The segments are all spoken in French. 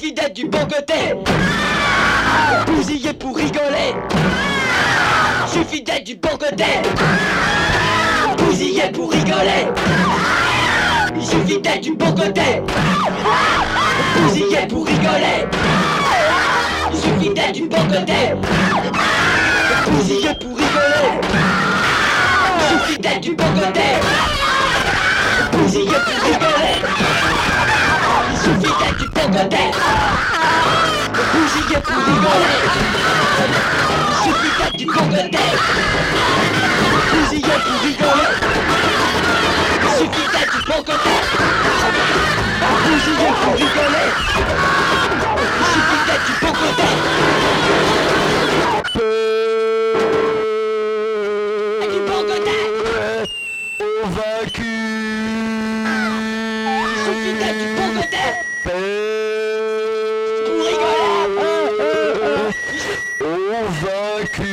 Suffit d'être du bon côté. Bousiller pour rigoler. Suffit d'être du bon côté. Bousiller pour rigoler. Il suffit d'être du bon côté. Bousiller pour rigoler. Il suffit d'être du bon côté. Bousiller pour rigoler. Il suffit d'être du bon côté. Bousiller pour rigoler. Il suffit d'être du bon côté. Bousiller pour rigoler. Il suffit d'être du bon côté. Bousiller pour rigoler. Il suffit d'être du bon côté. Bousiller pour rigoler. Il suffit d'être du bon côté. Du bon côté. Au vaincu. Il suffit d'être du bon côté. Pour rigoler. Au vaincu.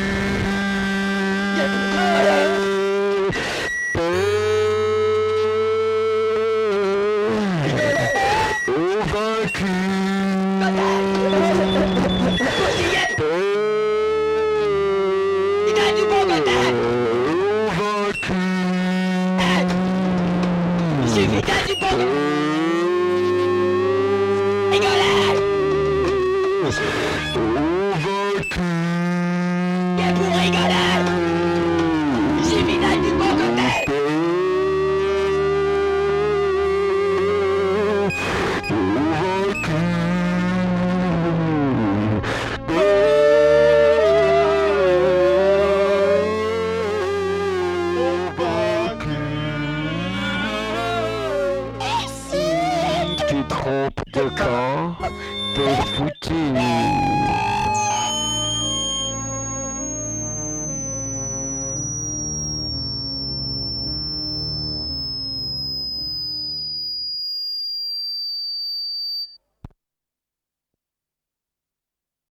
Tu trompes de camp, t'es foutu.